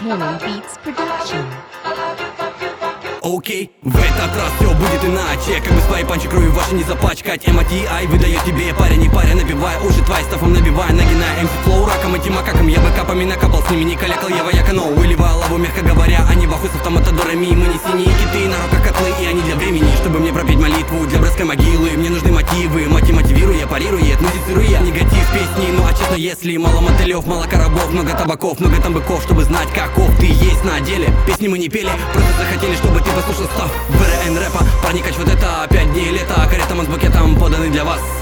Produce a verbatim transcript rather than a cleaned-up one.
Morning Beats Production. Окей, okay. В этот раз все будет иначе. Как бы свои панчи кровью ваши не запачкать. эм ти ай выдает тебе парень, не паря. Набивая уши твои стафом, набивая нагиная эм си флоу раком, этим макаком. Я бы капами накапал, с ними не калякал. Я вояка, но выливал лаву, мягко говоря. Они в ахуй с автоматодорами. Мы не синие киты, народ как котлы. И они для времени, чтобы мне пропеть молитву для братской могилы. Мне нужны мотивы, мати мотивируя, парирует, музицируя. Негатив песни, ну а честно, если мало мотылев, мало коробов, много табаков, много там быков, чтобы знать, каков ты есть на деле. Песни мы не пели, просто захотели, чтобы ты послушал став вэ эр эн рэпа. Проникать вот это пять дней лета, карета с букетом поданы для вас.